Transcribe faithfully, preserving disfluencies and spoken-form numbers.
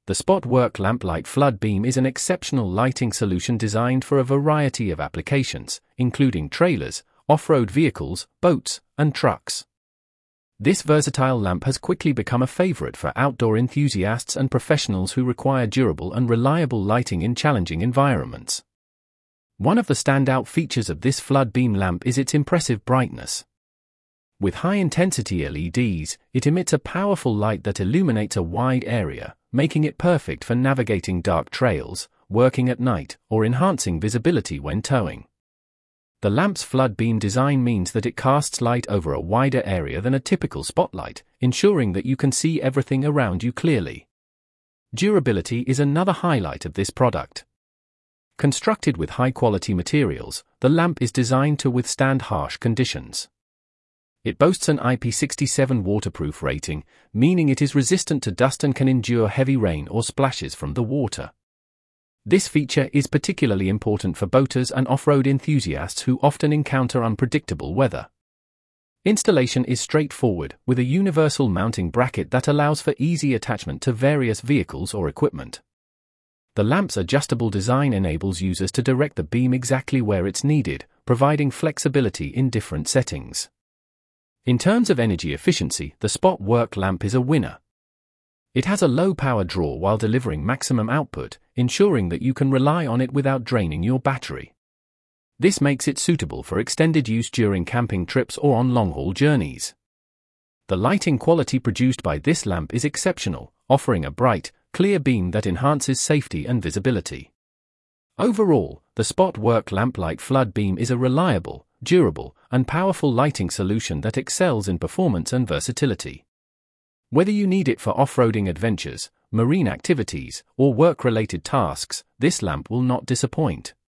The Spot Work Lamplight Flood Beam is an exceptional lighting solution designed for a variety of applications, including trailers, off-road vehicles, boats, and trucks. This versatile lamp has quickly become a favorite for outdoor enthusiasts and professionals who require durable and reliable lighting in challenging environments. One of the standout features of this flood beam lamp is its impressive brightness. With high-intensity L E Ds, it emits a powerful light that illuminates a wide area, making it perfect for navigating dark trails, working at night, or enhancing visibility when towing. The lamp's flood beam design means that it casts light over a wider area than a typical spotlight, ensuring that you can see everything around you clearly. Durability is another highlight of this product. Constructed with high-quality materials, the lamp is designed to withstand harsh conditions. It boasts an I P six seven waterproof rating, meaning it is resistant to dust and can endure heavy rain or splashes from the water. This feature is particularly important for boaters and off-road enthusiasts who often encounter unpredictable weather. Installation is straightforward, with a universal mounting bracket that allows for easy attachment to various vehicles or equipment. The lamp's adjustable design enables users to direct the beam exactly where it's needed, providing flexibility in different settings. In terms of energy efficiency, the Spot Work lamp is a winner. It has a low power draw while delivering maximum output, ensuring that you can rely on it without draining your battery. This makes it suitable for extended use during camping trips or on long-haul journeys. The lighting quality produced by this lamp is exceptional, offering a bright, clear beam that enhances safety and visibility. Overall, the Spot Work Lamplight Flood Beam is a reliable, durable, and powerful lighting solution that excels in performance and versatility. Whether you need it for off-roading adventures, marine activities, or work-related tasks, this lamp will not disappoint.